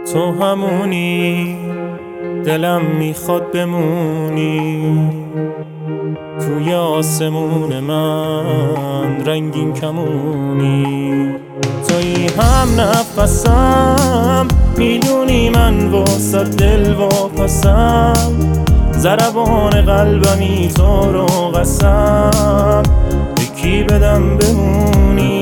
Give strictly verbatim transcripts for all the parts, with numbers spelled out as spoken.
تو همونی دلم میخواد بمونی توی آسمون من رنگین کمونی. توی هم نفسم میدونی من واسه دل واپسم، ضربان قلبمی تو رو قسم یکی بدم بمونی.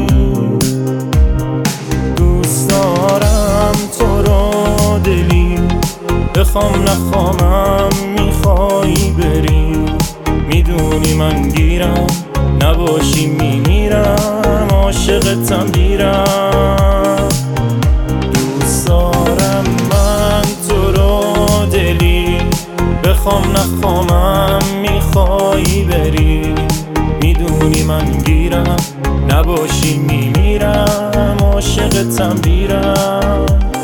دوست دارم تو رو دلی، بخوام نخوامم میخوایی بری، میدونی من گیرم نباشی میمیرم، عاشقتم دیرم. دوست دارم من تو رو دلی، بخوام نخوامم میخوایی بری، میدونی من گیرم نباشی میمیرم، عاشقتم دیرم.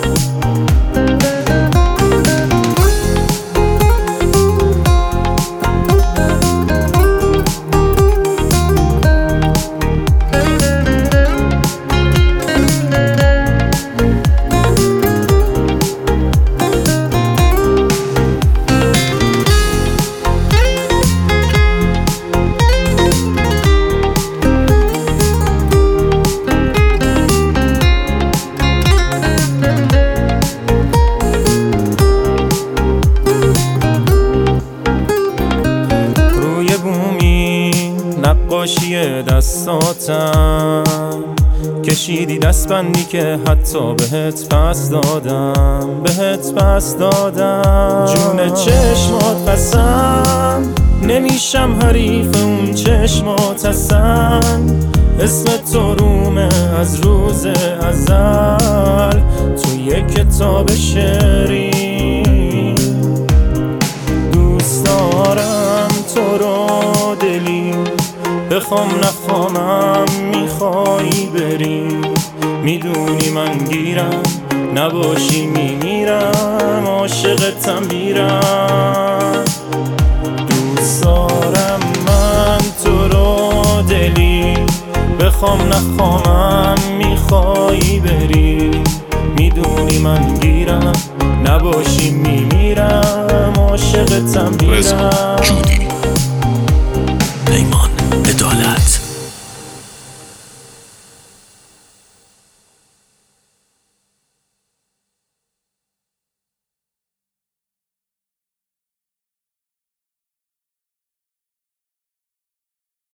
نقاشی دستاتم کشیدی دستبندی که حتی بهت پس دادم، بهت پس دادم. جون چشمات قسم نمیشم حریف اون چشمات هستن، اسم تو رومه از روز ازل توی کتاب شعری. دوست دارم تو رو دلی، بخوام نخوامم میخوایی بری، میدونی من گیرم نباشی میمیرم، عاشقتم دیرم. دوست دارم من تو رو دلی، بخوام نخوامم میخوایی بری، میدونی من گیرم نباشی میمیرم، عاشقتم دیرم. رضا جودی، پیمان عدالت.